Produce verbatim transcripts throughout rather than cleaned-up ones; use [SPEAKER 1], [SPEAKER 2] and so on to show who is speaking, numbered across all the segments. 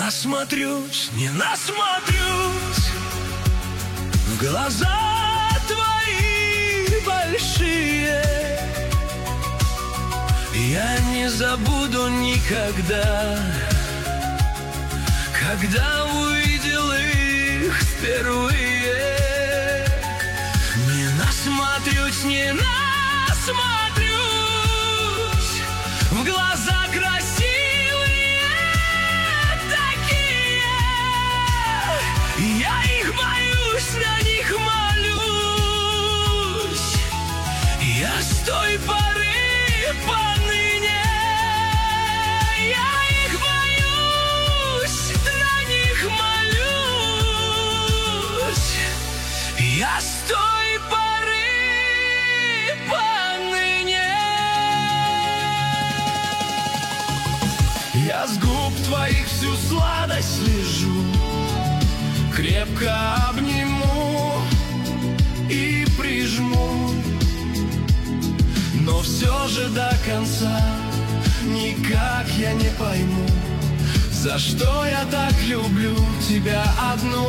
[SPEAKER 1] насмотрюсь, не насмотрюсь в глаза твои большие. Я не забуду никогда, когда увидел их впервые. Не насмотрюсь, не насмотрюсь в глаза красивые такие. Я их боюсь, на них молюсь. Я с той поры поныне, я их боюсь, на них молюсь. Я с той поры поныне. Я с губ твоих всю сладость слежу, крепко обниму и прижму. Но все же до конца никак я не пойму, за что я так люблю тебя одну.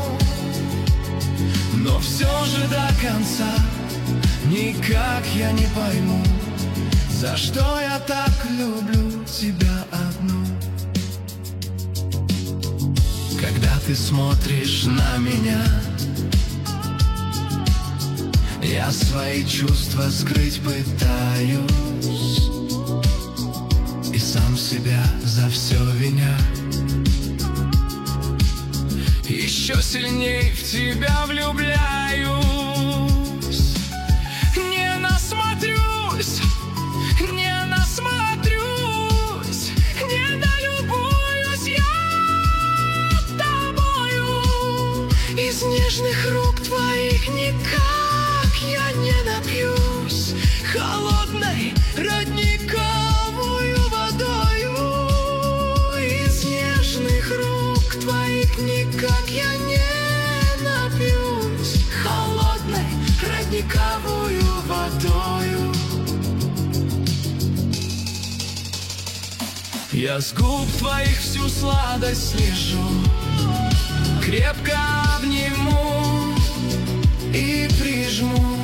[SPEAKER 1] Но все же до конца никак я не пойму, за что я так люблю тебя одну. Когда ты смотришь на меня, я свои чувства скрыть пытаюсь и сам себя за все виня. Еще сильней в тебя влюбляюсь. Не насмотрюсь, не насмотрюсь, не долюбуюсь я тобою. Из нежных рук твоих никак я не напьюсь холодной родниковую водою. Из нежных рук твоих никак я не напьюсь холодной родниковую водою. Я с губ твоих всю сладость слежу, крепко обниму и прижму.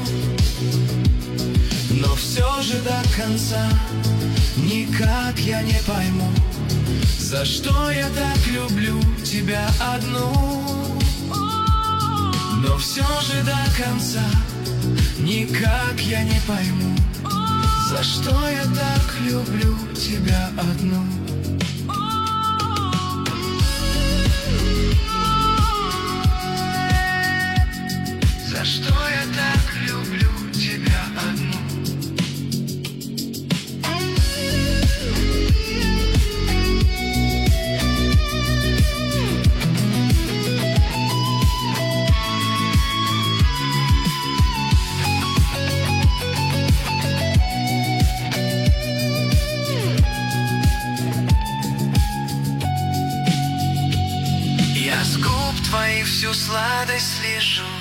[SPEAKER 1] Но все же до конца никак я не пойму, за что я так люблю тебя одну. Но все же до конца никак я не пойму, за что я так люблю тебя одну. За что я так люблю тебя одну. Я с губ твоих всю сладость слежу,